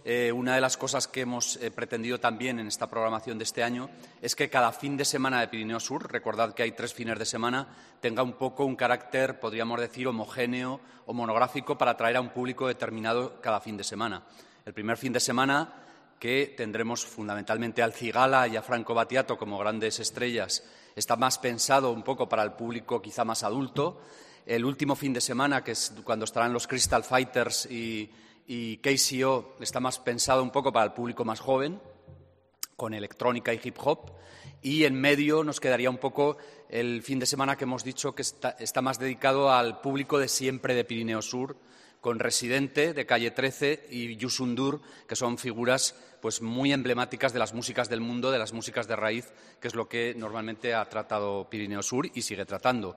una de las cosas que hemos pretendido también en esta programación de este año es que cada fin de semana de Pirineo Sur, recordad que hay 3 fines de semana, tenga un poco un carácter, podríamos decir, homogéneo o monográfico para atraer a un público determinado cada fin de semana. El primer fin de semana, que tendremos fundamentalmente al Cigala y a Franco Battiato como grandes estrellas, está más pensado un poco para el público quizá más adulto. El último fin de semana, que es cuando estarán los Crystal Fighters y KCO, está más pensado un poco para el público más joven, con electrónica y hip hop. Y en medio nos quedaría un poco el fin de semana que hemos dicho que está más dedicado al público de siempre de Pirineo Sur, con Residente, de Calle 13, y Youssou N'Dour, que son figuras pues muy emblemáticas de las músicas del mundo, de las músicas de raíz, que es lo que normalmente ha tratado Pirineo Sur y sigue tratando.